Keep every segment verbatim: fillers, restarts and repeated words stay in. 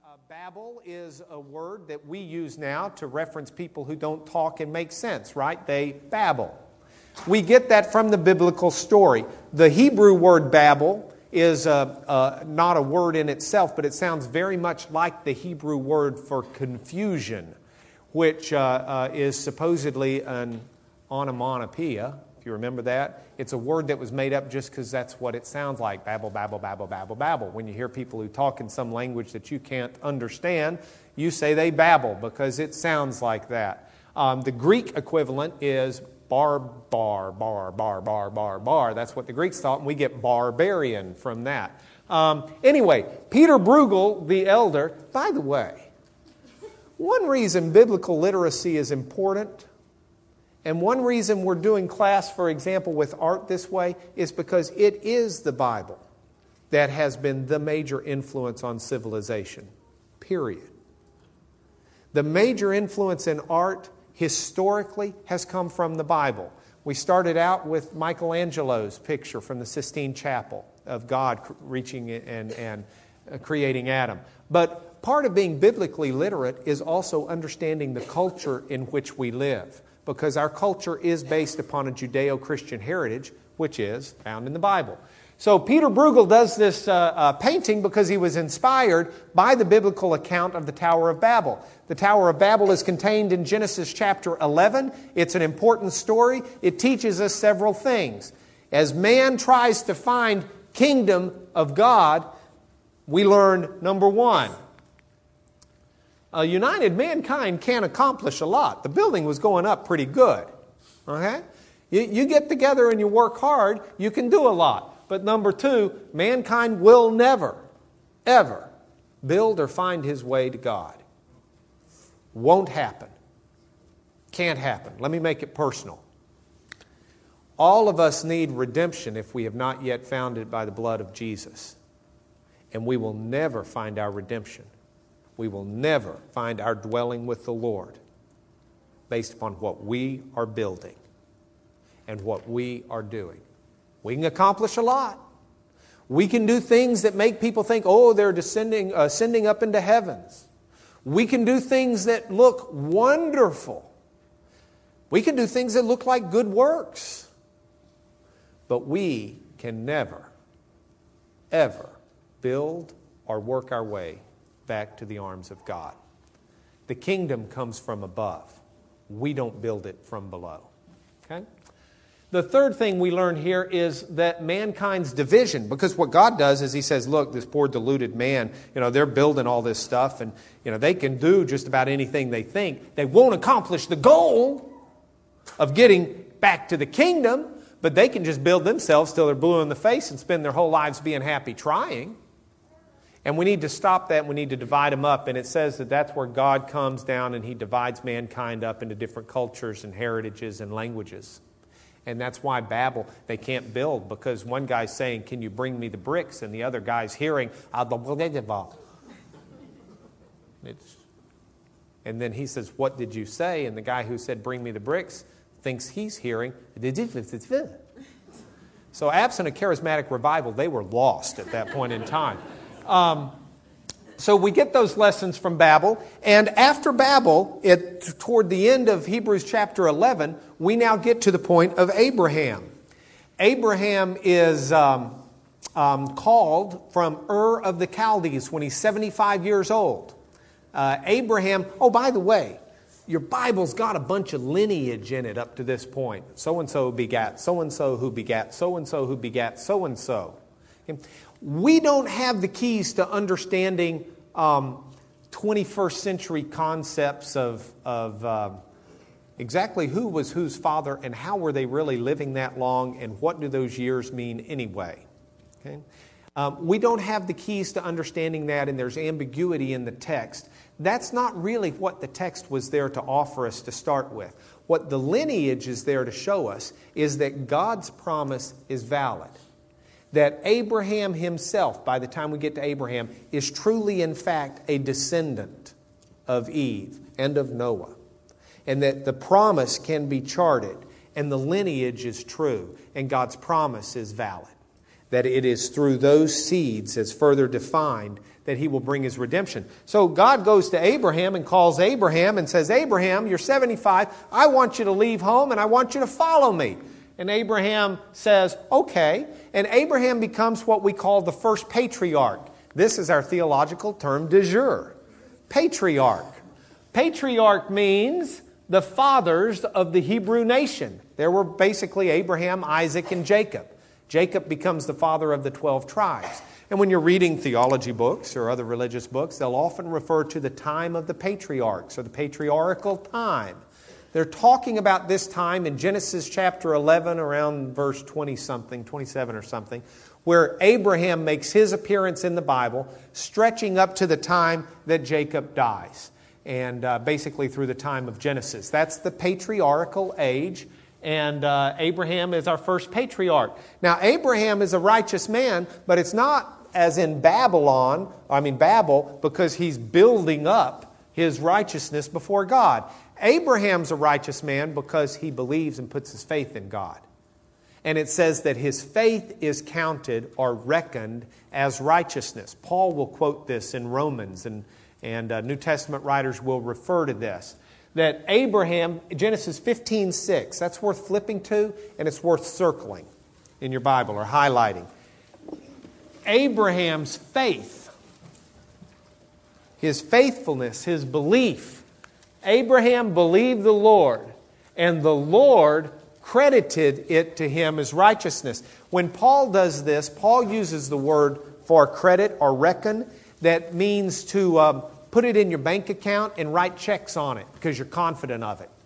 Uh, babble is a word that we use now to reference people who don't talk and make sense, right? They babble. We get that from the biblical story. The Hebrew word babble is uh, uh, not a word in itself, but it sounds very much like the Hebrew word for confusion, which uh, uh, is supposedly an onomatopoeia, if you remember that. It's a word that was made up just because that's what it sounds like. Babble, babble, babble, babble, babble. When you hear people who talk in some language that you can't understand, you say they babble because it sounds like that. Um, the Greek equivalent is bar, bar, bar, bar, bar, bar, bar. That's what the Greeks thought, and we get barbarian from that. Um, anyway, Peter Bruegel, the elder, by the way, one reason biblical literacy is important, and one reason we're doing class, for example, with art this way, is because it is the Bible that has been the major influence on civilization, period. The major influence in art historically has come from the Bible. We started out with Michelangelo's picture from the Sistine Chapel of God reaching and, and creating Adam. But part of being biblically literate is also understanding the culture in which we live, because our culture is based upon a Judeo-Christian heritage, which is found in the Bible. So Peter Bruegel does this uh, uh, painting because he was inspired by the biblical account of the Tower of Babel. The Tower of Babel is contained in Genesis chapter eleven. It's an important story. It teaches us several things. As man tries to find kingdom of God, we learn, number one, a united mankind can accomplish a lot. The building was going up pretty good. Okay? You, you get together and you work hard, you can do a lot. But number two, mankind will never, ever build or find his way to God. Won't happen. Can't happen. Let me make it personal. All of us need redemption if we have not yet found it by the blood of Jesus. And we will never find our redemption. We will never find our dwelling with the Lord based upon what we are building and what we are doing. We can accomplish a lot. We can do things that make people think, oh, they're descending, uh, ascending up into heavens. We can do things that look wonderful. We can do things that look like good works. But we can never, ever build or work our way back to the arms of God. The kingdom comes from above. We don't build it from below. Okay? The third thing we learn here is that mankind's division, because what God does is He says, look, this poor deluded man, you know, they're building all this stuff and, you know, they can do just about anything they think. They won't accomplish the goal of getting back to the kingdom, but they can just build themselves till they're blue in the face and spend their whole lives being happy trying. And we need to stop that. We need to divide them up. And it says that that's where God comes down and He divides mankind up into different cultures and heritages and languages. And that's why Babel, they can't build, because one guy's saying, can you bring me the bricks? And the other guy's hearing, it's, and then he says, what did you say? And the guy who said, bring me the bricks, thinks he's hearing. So absent a charismatic revival, they were lost at that point in time. Um, so we get those lessons from Babel. And after Babel, it, toward the end of Hebrews chapter eleven, we now get to the point of Abraham. Abraham is um, um, called from Ur of the Chaldees when he's seventy-five years old. Uh, Abraham, oh, by the way, your Bible's got a bunch of lineage in it up to this point. So-and-so begat, so-and-so who begat, so-and-so who begat, so-and-so. Okay. We don't have the keys to understanding um, twenty-first century concepts of, of uh, exactly who was whose father and how were they really living that long and what do those years mean anyway. Okay? Um, we don't have the keys to understanding that, and there's ambiguity in the text. That's not really what the text was there to offer us to start with. What the lineage is there to show us is that God's promise is valid. That Abraham himself, by the time we get to Abraham, is truly, in fact, a descendant of Eve and of Noah. And that the promise can be charted, and the lineage is true, and God's promise is valid. that it is through those seeds, as further defined, that He will bring His redemption. So God goes to Abraham and calls Abraham and says, Abraham, you're seventy-five. I want you to leave home and I want you to follow me. And Abraham says, okay. And Abraham becomes what we call the first patriarch. This is our theological term du jour. Patriarch. Patriarch means the fathers of the Hebrew nation. There were basically Abraham, Isaac, and Jacob. Jacob becomes the father of the twelve tribes. And when you're reading theology books or other religious books, they'll often refer to the time of the patriarchs or the patriarchal time. They're talking about this time in Genesis chapter eleven, around verse twenty-something, twenty-seven or something, where Abraham makes his appearance in the Bible, stretching up to the time that Jacob dies, and uh, basically through the time of Genesis. That's the patriarchal age. And uh, Abraham is our first patriarch. Now, Abraham is a righteous man, but it's not as in Babylon, I mean Babel, because he's building up his righteousness before God. Abraham's a righteous man because he believes and puts his faith in God. And it says that his faith is counted or reckoned as righteousness. Paul will quote this in Romans, and, and uh, New Testament writers will refer to this. That Abraham, Genesis fifteen six, that's worth flipping to, and it's worth circling in your Bible or highlighting. Abraham's faith, his faithfulness, his belief. Abraham believed the Lord, and the Lord credited it to him as righteousness. When Paul does this, Paul uses the word for credit or reckon that means to um, put it in your bank account and write checks on it because you're confident of it.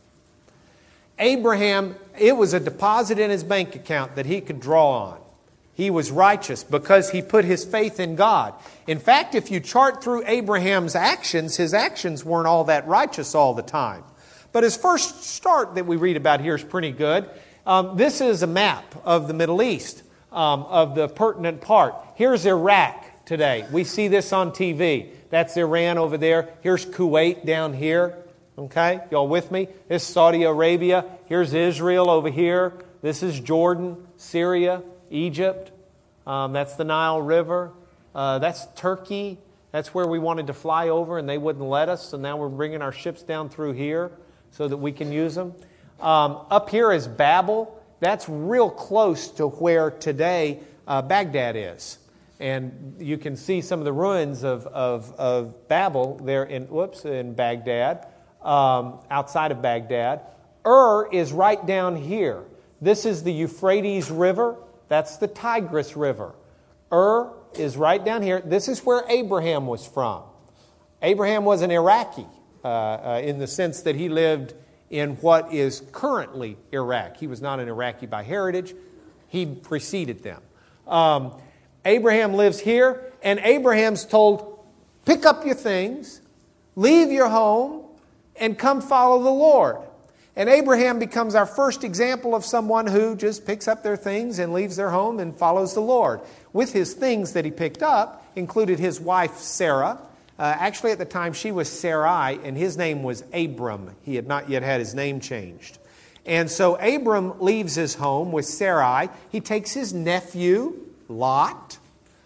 Abraham, it was a deposit in his bank account that he could draw on. He was righteous because he put his faith in God. In fact, if you chart through Abraham's actions, his actions weren't all that righteous all the time. But his first start that we read about here is pretty good. Um, this is a map of the Middle East, um, of the pertinent part. Here's Iraq today. We see this on T V. That's Iran over there. Here's Kuwait down here. Okay, y'all with me? This is Saudi Arabia. Here's Israel over here. This is Jordan, Syria, Egypt. Um, that's the Nile River. Uh, that's Turkey. That's where we wanted to fly over and they wouldn't let us. So now we're bringing our ships down through here so that we can use them. Um, up here is Babel. That's real close to where today uh, Baghdad is. And you can see some of the ruins of, of, of Babel there in, whoops, in Baghdad, um, outside of Baghdad. Ur is right down here. This is the Euphrates River. That's the Tigris River. Ur is right down here. This is where Abraham was from. Abraham was an Iraqi uh, uh, in the sense that he lived in what is currently Iraq. He was not an Iraqi by heritage. He preceded them. Um, Abraham lives here, and Abraham's told, pick up your things, leave your home, and come follow the Lord. And Abraham becomes our first example of someone who just picks up their things and leaves their home and follows the Lord. With his things that he picked up included his wife Sarah. Uh, actually, at the time, she was Sarai, and his name was Abram. He had not yet had his name changed. And so Abram leaves his home with Sarai. He takes his nephew, Lot.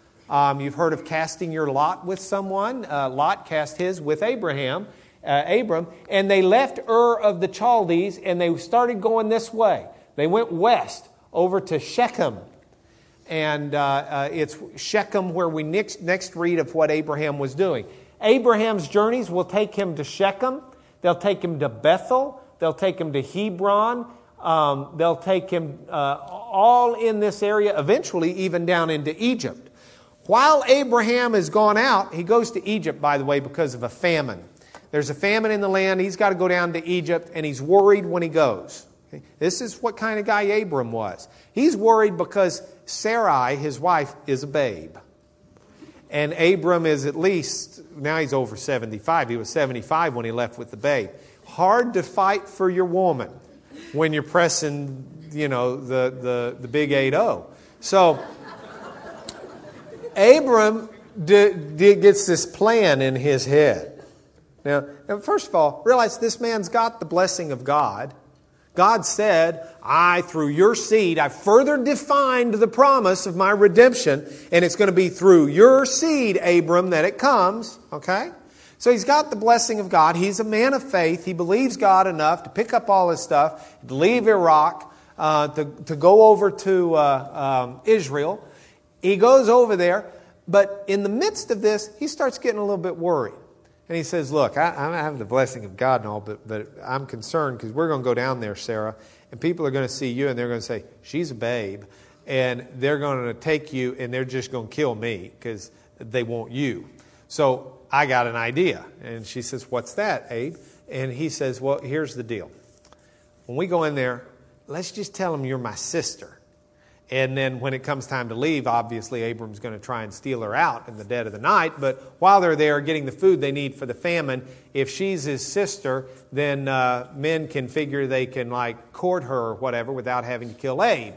Um, you've heard of casting your lot with someone. Uh, Lot cast his with Abraham, uh, Abram. And they left Ur of the Chaldees, and they started going this way. They went west over to Shechem. And uh, uh, it's Shechem where we next, next read of what Abraham was doing. Abraham's journeys will take him to Shechem. They'll take him to Bethel. They'll take him to Hebron. Um, they'll take him uh, all in this area, eventually even down into Egypt. While Abraham has gone out, he goes to Egypt, by the way, because of a famine. There's a famine in the land. He's got to go down to Egypt, and he's worried when he goes. Okay? This is what kind of guy Abram was. He's worried because Sarai, his wife, is a babe. And Abram is at least, now he's over seventy-five. He was seventy-five when he left with the babe. Hard to fight for your woman when you're pressing, you know, the, the, the big eight oh. So Abram d- d- gets this plan in his head. Now, now, first of all, realize this man's got the blessing of God. God said, I, through your seed, I further defined the promise of my redemption, and it's going to be through your seed, Abram, that it comes. Okay? So he's got the blessing of God. He's a man of faith. He believes God enough to pick up all his stuff, to leave Iraq, uh, to, to go over to uh, um, Israel. He goes over there, but in the midst of this, he starts getting a little bit worried. And he says, look, I, I have the blessing of God and all, but, but I'm concerned because we're going to go down there, Sarah, and people are going to see you and they're going to say, she's a babe. And they're going to take you and they're just going to kill me because they want you. So I got an idea. And she says, what's that, Abe? And he says, well, here's the deal. When we go in there, let's just tell them you're my sister. And then when it comes time to leave, obviously Abram's going to try and steal her out in the dead of the night. But while they're there getting the food they need for the famine, if she's his sister, then uh, men can figure they can like court her or whatever without having to kill Abe.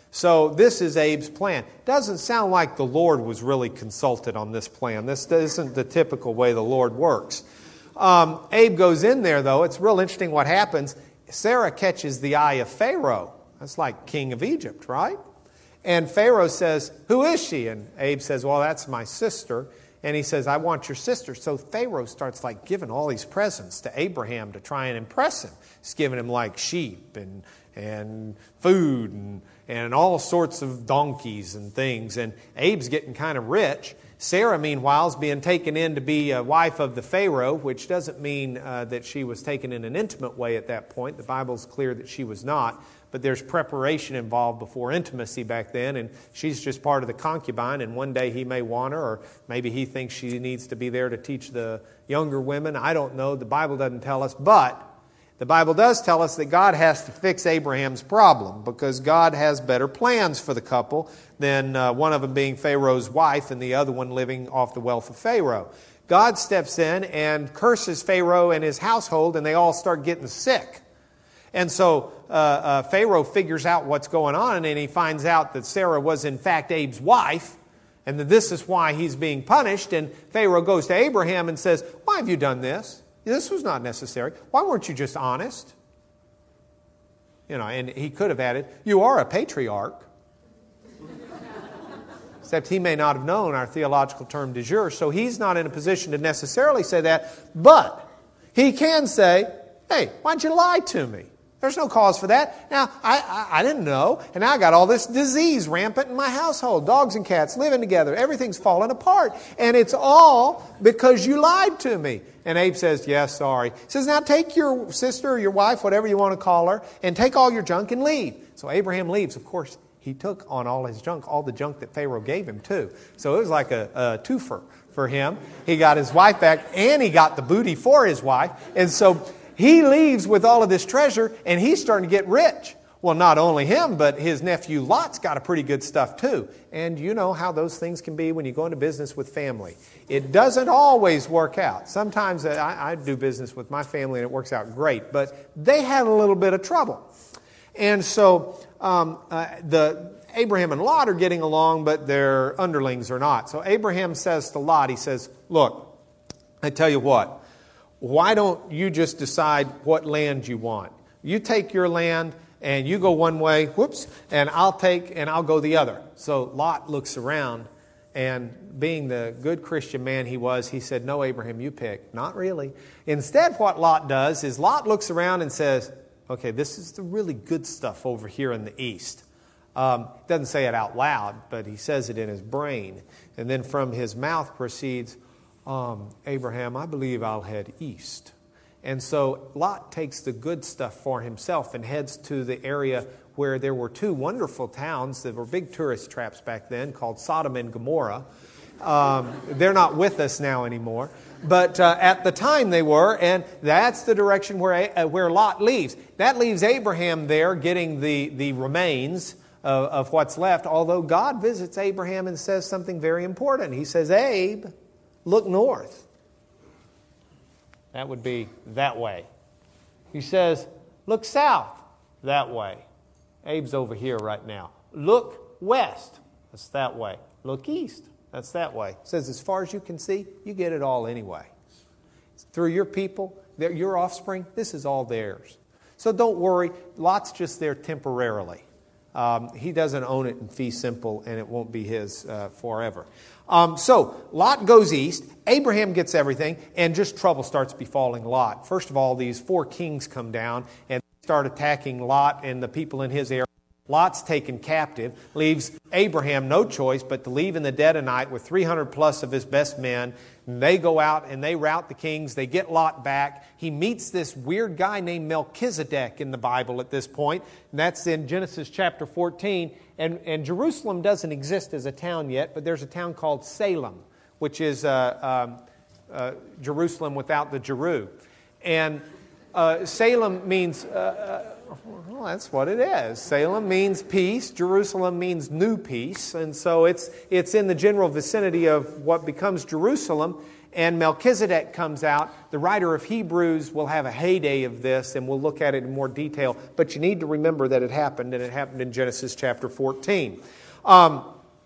So this is Abe's plan. Doesn't sound like the Lord was really consulted on this plan. This isn't the typical way the Lord works. Um, Abe goes in there, though. It's real interesting what happens. Sarah catches the eye of Pharaoh. That's like king of Egypt, right? And Pharaoh says, who is she? And Abe says, well, that's my sister. And he says, I want your sister. So Pharaoh starts like giving all these presents to Abraham to try and impress him. He's giving him like sheep and and food and, and all sorts of donkeys and things. And Abe's getting kind of rich. Sarah, meanwhile, is being taken in to be a wife of the Pharaoh, which doesn't mean uh, that she was taken in an intimate way at that point. The Bible's clear that she was not. But there's preparation involved before intimacy back then, and she's just part of the concubine, and one day he may want her, or maybe he thinks she needs to be there to teach the younger women. I don't know. The Bible doesn't tell us, but the Bible does tell us that God has to fix Abraham's problem because God has better plans for the couple than uh, one of them being Pharaoh's wife and the other one living off the wealth of Pharaoh. God steps in and curses Pharaoh and his household, and they all start getting sick. And so uh, uh, Pharaoh figures out what's going on, and he finds out that Sarah was in fact Abe's wife, and that this is why he's being punished. And Pharaoh goes to Abraham and says, why have you done this? This was not necessary. Why weren't you just honest? You know, and he could have added, you are a patriarch. Except he may not have known our theological term de jure, so he's not in a position to necessarily say that. But he can say, hey, why'd you lie to me? There's no cause for that. Now, I, I, I didn't know, and now I got all this disease rampant in my household. Dogs and cats living together. Everything's falling apart. And it's all because you lied to me. And Abe says, yes, sorry. He says, now take your sister or your wife, whatever you want to call her, and take all your junk and leave. So Abraham leaves. Of course, he took on all his junk, all the junk that Pharaoh gave him too. So it was like a, a twofer for him. He got his wife back, and he got the booty for his wife. And so he leaves with all of this treasure, and he's starting to get rich. Well, not only him, but his nephew Lot's got a pretty good stuff too. And you know how those things can be when you go into business with family. It doesn't always work out. Sometimes I, I do business with my family and it works out great, but they had a little bit of trouble. And so um, uh, the Abraham and Lot are getting along, but their underlings are not. So Abraham says to Lot, he says, look, I tell you what. Why don't you just decide what land you want? You take your land and you go one way, whoops, and I'll take and I'll go the other. So Lot looks around, and being the good Christian man he was, he said, no, Abraham, you pick. Not really. Instead, what Lot does is Lot looks around and says, okay, this is the really good stuff over here in the east. Um, doesn't say it out loud, but he says it in his brain. And then from his mouth proceeds, Um, Abraham, I believe I'll head east. And so Lot takes the good stuff for himself and heads to the area where there were two wonderful towns that were big tourist traps back then called Sodom and Gomorrah. Um, they're not with us now anymore. But uh, at the time they were, and that's the direction where, uh, where Lot leaves. That leaves Abraham there getting the, the remains of, of what's left, although God visits Abraham and says something very important. He says, Abe, look north. That would be that way. He says, look south. That way. Abe's over here right now. Look west. That's that way. Look east. That's that way. He says, as far as you can see, you get it all anyway. Through your people, your offspring, this is all theirs. So don't worry, Lot's just there temporarily. Um, he doesn't own it in fee simple, and it won't be his uh, forever. Um, so Lot goes east, Abraham gets everything, and just trouble starts befalling Lot. First of all, these four kings come down and start attacking Lot and the people in his area. Lot's taken captive, leaves Abraham no choice but to leave in the dead of night with three hundred plus of his best men. And they go out and they rout the kings. They get Lot back. He meets this weird guy named Melchizedek in the Bible at this point. And that's in Genesis chapter fourteen. And, and Jerusalem doesn't exist as a town yet, but there's a town called Salem, which is uh, um, uh, Jerusalem without the Jeru. And uh, Salem means... Uh, uh, Well, that's what it is. Salem means peace. Jerusalem means new peace. And so it's it's in the general vicinity of what becomes Jerusalem. And Melchizedek comes out. The writer of Hebrews will have a heyday of this, and we'll look at it in more detail. But you need to remember that it happened, and it happened in Genesis chapter fourteen. Um,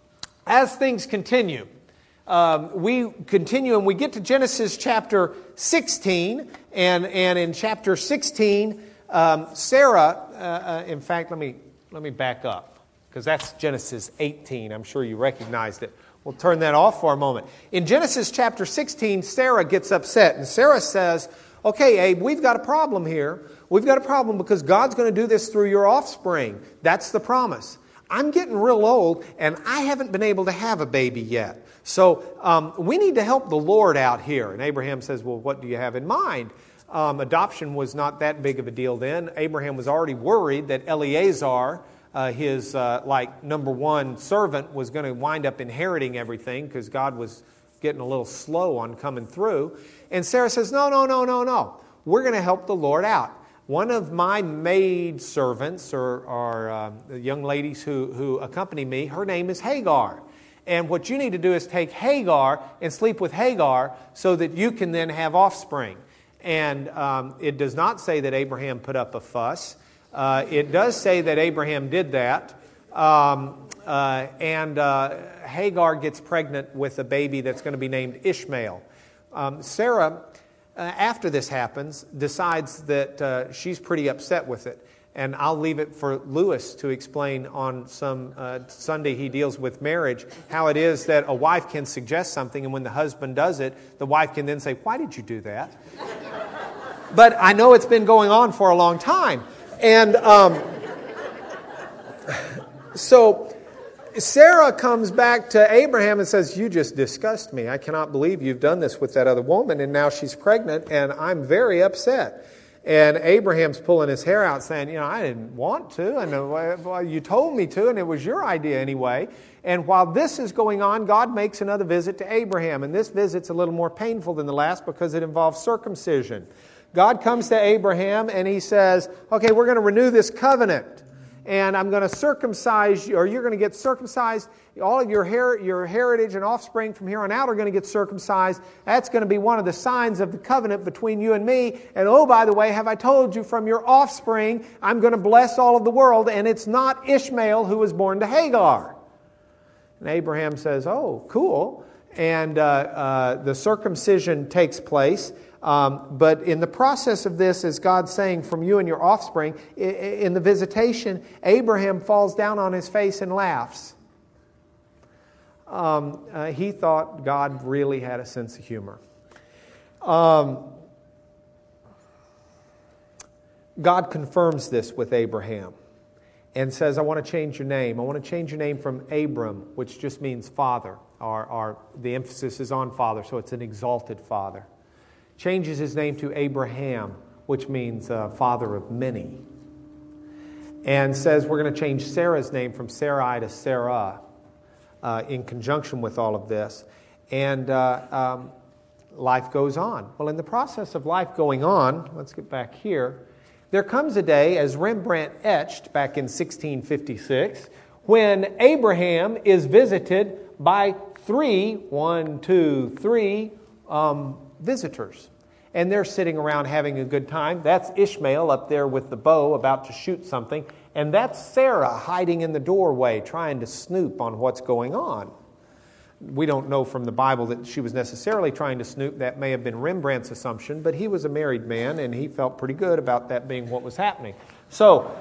as things continue, um, we continue, and we get to Genesis chapter sixteen. And, and in chapter sixteen... Um, Sarah, uh, uh, in fact, let me let me back up, because that's Genesis eighteen. I'm sure you recognized it. We'll turn that off for a moment. In Genesis chapter sixteen, Sarah gets upset, and Sarah says, okay, Abe, we've got a problem here. We've got a problem because God's going to do this through your offspring. That's the promise. I'm getting real old, and I haven't been able to have a baby yet. So um, we need to help the Lord out here. And Abraham says, well, what do you have in mind? Um, adoption was not that big of a deal then. Abraham was already worried that Eliezer, uh, his uh, like number one servant, was going to wind up inheriting everything because God was getting a little slow on coming through. And Sarah says, no, no, no, no, no. We're going to help the Lord out. One of my maid servants, or, or uh, the young ladies who, who accompany me, her name is Hagar. And what you need to do is take Hagar and sleep with Hagar so that you can then have offspring. And um, it does not say that Abraham put up a fuss. Uh, it does say that Abraham did that. Um, uh, and uh, Hagar gets pregnant with a baby that's going to be named Ishmael. Um, Sarah, uh, after this happens, decides that uh, she's pretty upset with it. And I'll leave it for Lewis to explain on some uh, Sunday he deals with marriage, how it is that a wife can suggest something, and when the husband does it, the wife can then say, why did you do that? But I know it's been going on for a long time. And um, so Sarah comes back to Abraham and says, you just disgust me. I cannot believe you've done this with that other woman, and now she's pregnant, and I'm very upset. And Abraham's pulling his hair out saying, you know, I didn't want to. And well, you told me to, and it was your idea anyway. And while this is going on, God makes another visit to Abraham. And this visit's a little more painful than the last because it involves circumcision. God comes to Abraham and he says, okay, we're going to renew this covenant. And I'm going to circumcise you, or you're going to get circumcised. All of your her- your heritage and offspring from here on out are going to get circumcised. That's going to be one of the signs of the covenant between you and me. And oh, by the way, have I told you, from your offspring, I'm going to bless all of the world. And it's not Ishmael who was born to Hagar. And Abraham says, oh, cool. And uh, uh, the circumcision takes place. Um, but in the process of this, as God's saying, from you and your offspring, in the visitation, Abraham falls down on his face and laughs. Um, uh, he thought God really had a sense of humor. Um, God confirms this with Abraham and says, I want to change your name. I want to change your name from Abram, which just means father. Or, or the emphasis is on father, so it's an exalted father. Changes his name to Abraham, which means uh, father of many. And says we're going to change Sarah's name from Sarai to Sarah uh, in conjunction with all of this. And uh, um, life goes on. Well, in the process of life going on, let's get back here, there comes a day, as Rembrandt etched back in sixteen fifty-six, when Abraham is visited by three, one, two, three, um, visitors. And they're sitting around having a good time. That's Ishmael up there with the bow about to shoot something. And that's Sarah hiding in the doorway trying to snoop on what's going on. we don't know from the Bible that she was necessarily trying to snoop. That may have been Rembrandt's assumption, but he was a married man, and he felt pretty good about that being what was happening. So,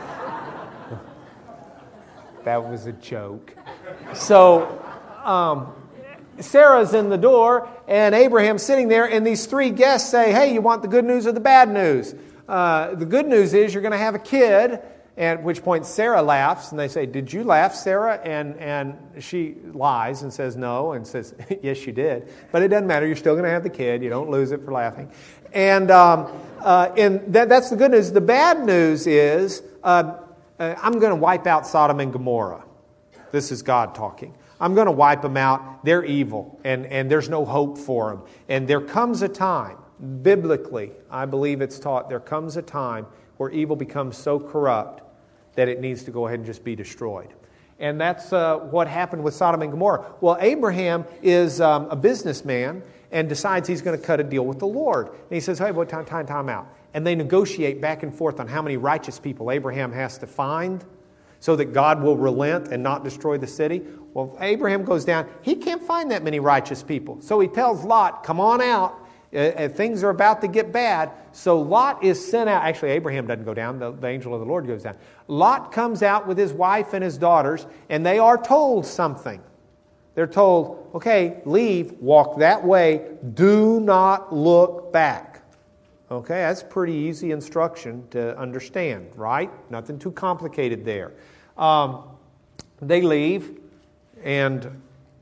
that was a joke. So, um, Sarah's in the door, and Abraham's sitting there, and these three guests say, hey, you want the good news or the bad news? Uh, the good news is you're going to have a kid, at which point Sarah laughs, and they say, did you laugh, Sarah? And and she lies and says no, and says, yes, you did. But it doesn't matter. You're still going to have the kid. You don't lose it for laughing. And, um, uh, and that, that's the good news. The bad news is uh, uh, I'm going to wipe out Sodom and Gomorrah. This is God talking. I'm going to wipe them out. They're evil, and, and there's no hope for them. And there comes a time, biblically, I believe it's taught, there comes a time where evil becomes so corrupt that it needs to go ahead and just be destroyed. And that's uh, what happened with Sodom and Gomorrah. Well, Abraham is um, a businessman and decides he's going to cut a deal with the Lord. And he says, hey, what time, time, time out. And they negotiate back and forth on how many righteous people Abraham has to find so that God will relent and not destroy the city. Well, Abraham goes down. He can't find that many righteous people. So he tells Lot, come on out. Uh, things are about to get bad. So Lot is sent out. Actually, Abraham doesn't go down. The, the angel of the Lord goes down. Lot comes out with his wife and his daughters, and they are told something. They're told, okay, leave, walk that way, do not look back. Okay, that's pretty easy instruction to understand, right? Nothing too complicated there. Um, they leave, and,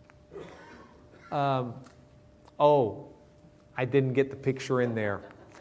um, oh, I didn't get the picture in there.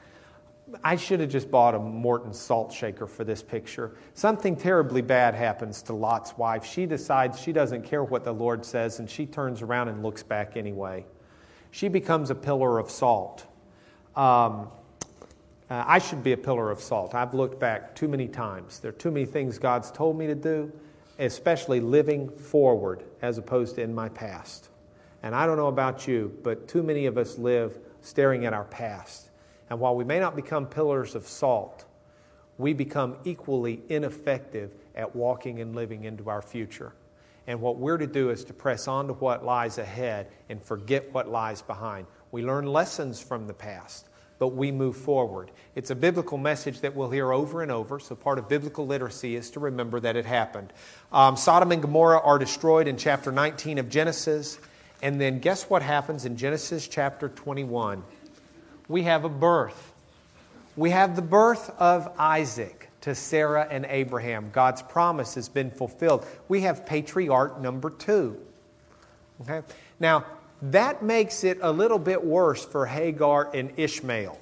I should have just bought a Morton salt shaker for this picture. Something terribly bad happens to Lot's wife. She decides she doesn't care what the Lord says, and she turns around and looks back anyway. She becomes a pillar of salt. Um, uh, I should be a pillar of salt. I've looked back too many times. There are too many things God's told me to do, especially living forward as opposed to in my past. And I don't know about you, but too many of us live staring at our past. And while we may not become pillars of salt, we become equally ineffective at walking and living into our future. And what we're to do is to press on to what lies ahead and forget what lies behind. We learn lessons from the past, but we move forward. It's a biblical message that we'll hear over and over, so part of biblical literacy is to remember that it happened. Um, Sodom and Gomorrah are destroyed in chapter nineteen of Genesis, and then guess what happens in Genesis chapter twenty-one? We have a birth. We have the birth of Isaac to Sarah and Abraham. God's promise has been fulfilled. We have patriarch number two. Okay? Now, that makes it a little bit worse for Hagar and Ishmael,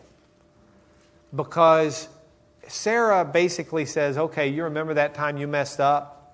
because Sarah basically says, okay, you remember that time you messed up?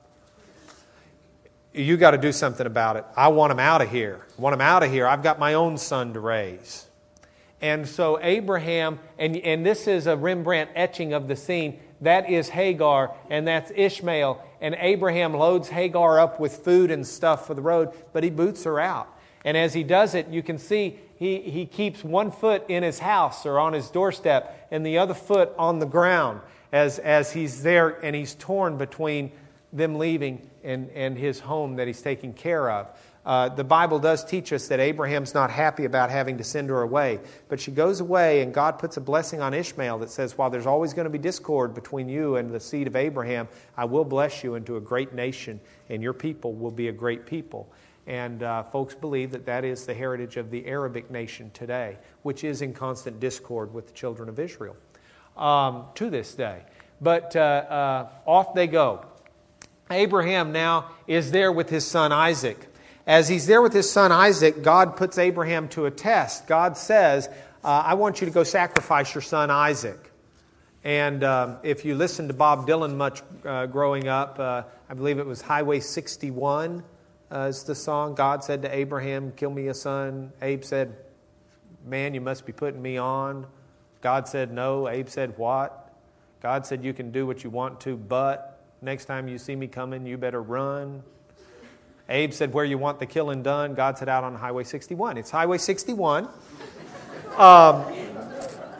You got to do something about it. I want him out of here. I want him out of here. I've got my own son to raise. And so Abraham, and, and this is a Rembrandt etching of the scene, that is Hagar and that's Ishmael. And Abraham loads Hagar up with food and stuff for the road, but he boots her out. And as he does it, you can see he, he keeps one foot in his house or on his doorstep and the other foot on the ground as, as he's there, and he's torn between them leaving and, and his home that he's taking care of. Uh, the Bible does teach us that Abraham's not happy about having to send her away. But she goes away, and God puts a blessing on Ishmael that says, while there's always going to be discord between you and the seed of Abraham, I will bless you into a great nation, and your people will be a great people. And uh, folks believe that that is the heritage of the Arabic nation today, which is in constant discord with the children of Israel um, to this day. But uh, uh, off they go. Abraham now is there with his son Isaac. As he's there with his son Isaac, God puts Abraham to a test. God says, uh, I want you to go sacrifice your son Isaac. And um, if you listen to Bob Dylan much uh, growing up, uh, I believe it was Highway sixty-one uh, is the song. God said to Abraham, kill me a son. Abe said, man, you must be putting me on. God said, no. Abe said, what? God said, you can do what you want to, but next time you see me coming, you better run. Abe said, where you want the killing done? God said, out on Highway sixty-one. It's Highway sixty-one. Um,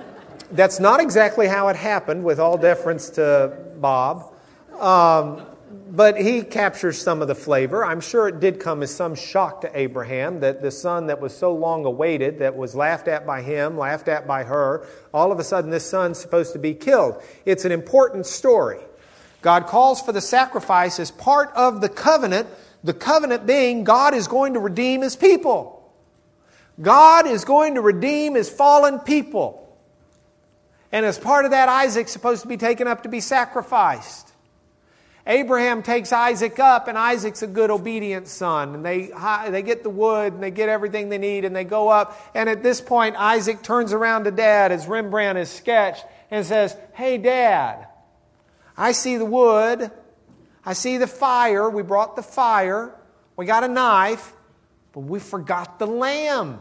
that's not exactly how it happened, with all deference to Bob. Um, but he captures some of the flavor. I'm sure it did come as some shock to Abraham that the son that was so long awaited, that was laughed at by him, laughed at by her, all of a sudden this son's supposed to be killed. It's an important story. God calls for the sacrifice as part of the covenant, the covenant being God is going to redeem His people. God is going to redeem His fallen people. And as part of that, Isaac's supposed to be taken up to be sacrificed. Abraham takes Isaac up, and Isaac's a good, obedient son. And they, they get the wood, and they get everything they need, and they go up. And at this point, Isaac turns around to Dad, as Rembrandt has sketched, and says, "Hey, Dad, I see the wood. I see the fire. We brought the fire. We got a knife, but we forgot the lamb.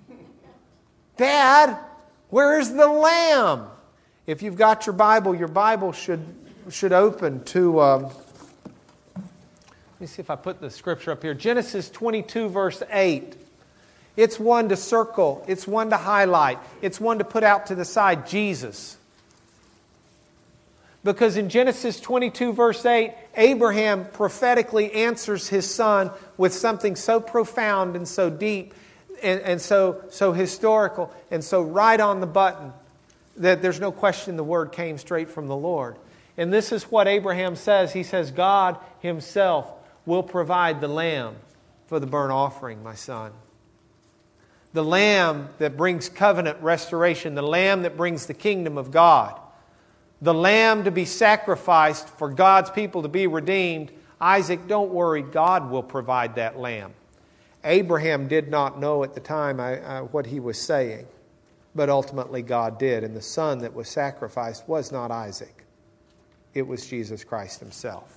Dad, where's the lamb?" If you've got your Bible, your Bible should, should open to, um, let me see if I put the scripture up here. Genesis twenty-two, verse eight. It's one to circle. It's one to highlight. It's one to put out to the side, Jesus. Because in Genesis twenty-two, verse eight, Abraham prophetically answers his son with something so profound and so deep and, and so, so historical and so right on the button that there's no question the word came straight from the Lord. And this is what Abraham says. He says, "God Himself will provide the lamb for the burnt offering, my son." The lamb that brings covenant restoration, the lamb that brings the kingdom of God. The lamb to be sacrificed for God's people to be redeemed. Isaac, don't worry, God will provide that lamb. Abraham did not know at the time I, I, what he was saying, but ultimately God did. And the son that was sacrificed was not Isaac. It was Jesus Christ Himself.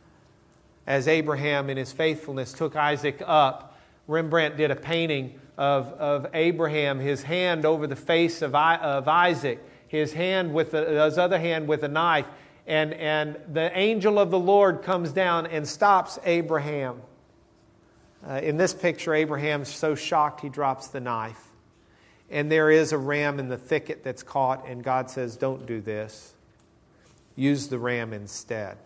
As Abraham in his faithfulness took Isaac up, Rembrandt did a painting of, of Abraham, his hand over the face of, I, of Isaac, his hand with the, his other hand with a knife, and, and the angel of the Lord comes down and stops Abraham. Uh, in this picture, Abraham's so shocked he drops the knife. And there is a ram in the thicket that's caught, and God says, "Don't do this. Use the ram instead."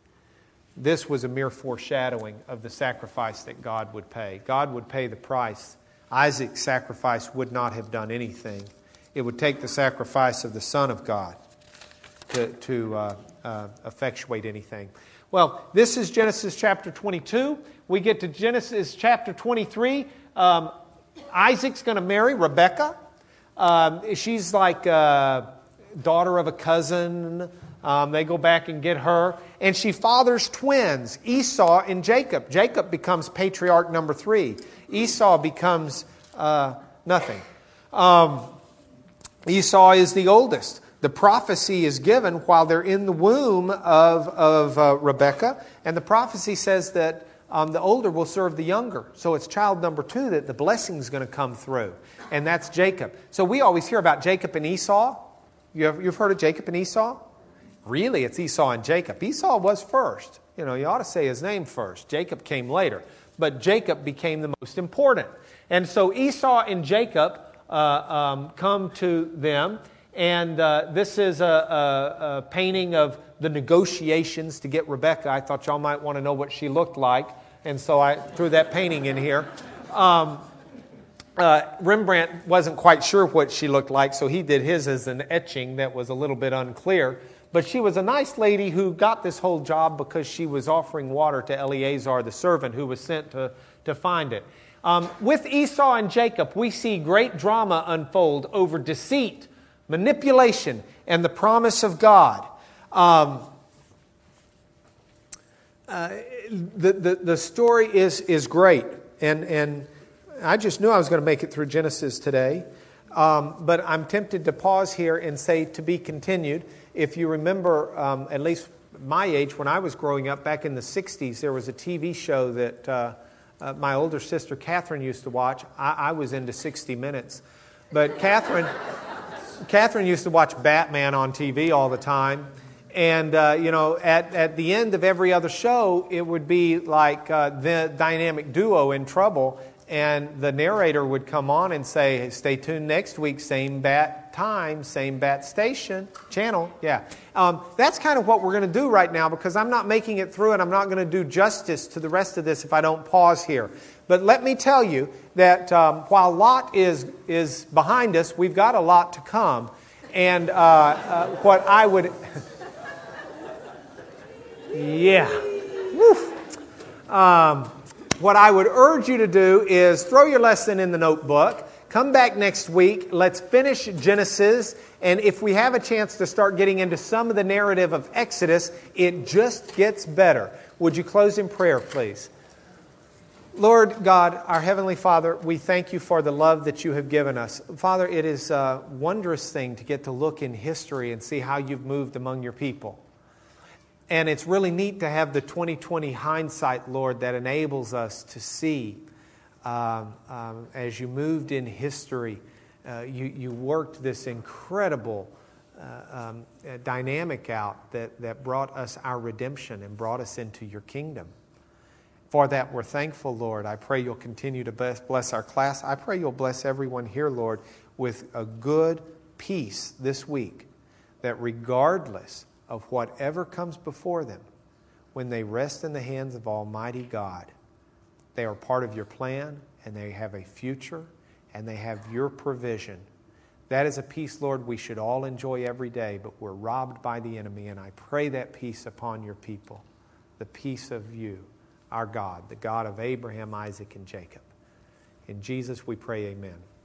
This was a mere foreshadowing of the sacrifice that God would pay. God would pay the price. Isaac's sacrifice would not have done anything. It would take the sacrifice of the Son of God to, to uh, uh, effectuate anything. Well, this is Genesis chapter twenty-two. We get to Genesis chapter twenty-three. Um, Isaac's going to marry Rebekah. Um, she's like a daughter of a cousin. Um, they go back and get her. And she fathers twins, Esau and Jacob. Jacob becomes patriarch number three. Esau becomes uh, nothing. Um, Esau is the oldest. The prophecy is given while they're in the womb of, of uh, Rebekah. And the prophecy says that um, the older will serve the younger. So it's child number two that the blessing is going to come through. And that's Jacob. So we always hear about Jacob and Esau. You have, you've heard of Jacob and Esau? Really, it's Esau and Jacob. Esau was first. You know, you ought to say his name first. Jacob came later. But Jacob became the most important. And so Esau and Jacob uh, um, come to them. And uh, this is a, a, a painting of the negotiations to get Rebekah. I thought y'all might want to know what she looked like. And so I threw that painting in here. Um, uh, Rembrandt wasn't quite sure what she looked like, so he did his as an etching that was a little bit unclear. But she was a nice lady who got this whole job because she was offering water to Eleazar, the servant, who was sent to, to find it. Um, with Esau and Jacob, we see great drama unfold over deceit, manipulation, and the promise of God. Um, uh, the, the, the story is, is great. And, and I just knew I was going to make it through Genesis today. Um, but I'm tempted to pause here and say to be continued. If you remember, um, at least my age, when I was growing up back in the sixties, there was a T V show that uh, uh, my older sister Catherine used to watch. I, I was into sixty minutes. But Catherine, Catherine used to watch Batman on T V all the time. And, uh, you know, at, at the end of every other show, it would be like uh, the dynamic duo in trouble. and the narrator would come on and say, hey, stay tuned next week, same bat time, same bat station, channel. Yeah. Um, that's kind of what we're going to do right now, because I'm not making it through and I'm not going to do justice to the rest of this if I don't pause here. But let me tell you that um, while Lot is, is behind us, we've got a lot to come. And uh, uh, what I would... yeah. Woo. Um... What I would urge you to do is throw your lesson in the notebook. Come back next week. Let's finish Genesis. And if we have a chance to start getting into some of the narrative of Exodus, it just gets better. Would you close in prayer, please? Lord God, our Heavenly Father, we thank you for the love that you have given us. Father, it is a wondrous thing to get to look in history and see how you've moved among your people. And it's really neat to have the twenty twenty hindsight, Lord, that enables us to see um, um, as you moved in history, uh, you, you worked this incredible uh, um, dynamic out that, that brought us our redemption and brought us into your kingdom. For that, we're thankful, Lord. I pray you'll continue to bless, bless our class. I pray you'll bless everyone here, Lord, with a good peace this week, that regardless of whatever comes before them, when they rest in the hands of Almighty God, they are part of your plan, and they have a future, and they have your provision. That is a peace, Lord, we should all enjoy every day, but we're robbed by the enemy, and I pray that peace upon your people, the peace of you, our God, the God of Abraham, Isaac, and Jacob. In Jesus we pray, amen.